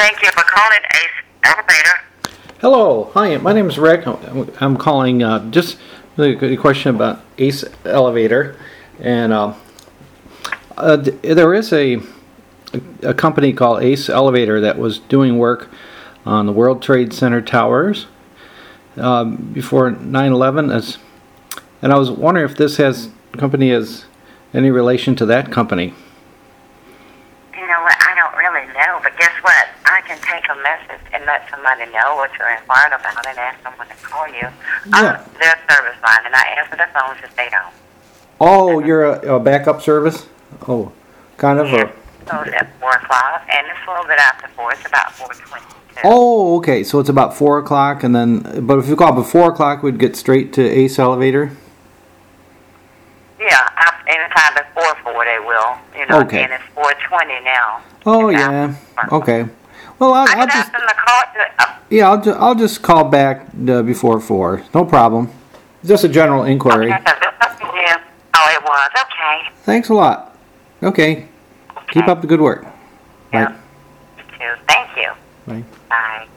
Thank you for calling Ace Elevator. Hello, hi, my name is Rick. I'm calling just a question about Ace Elevator. And there is a company called Ace Elevator that was doing work on the World Trade Center towers before 9/11. And I was wondering if this company has any relation to that company. You know what? I don't really know, but guess what? I can take a message and let somebody know what you're inquiring about and ask someone to call you. Yeah. Their service line, and I answer the phones if they don't. Oh, you're a backup service? Oh, kind of. Yeah. So it's at 4 o'clock, and it's a little bit after 4. It's about 4:22. Oh, okay. So it's about 4 o'clock, and then, but if you call before o'clock, we'd get straight to Ace Elevator? Yeah, anytime before 4 they will. You know, Okay. and it's 4:20 now. Oh, It's yeah. after. Okay. Well, I I'll can just, ask them to call yeah, I'll just call back before 4. No problem. Just a general inquiry. Okay, yeah. Oh, it was. Okay. Thanks a lot. Okay. Keep up the good work. Yeah. Bye. You too. Thank you. Bye. Bye.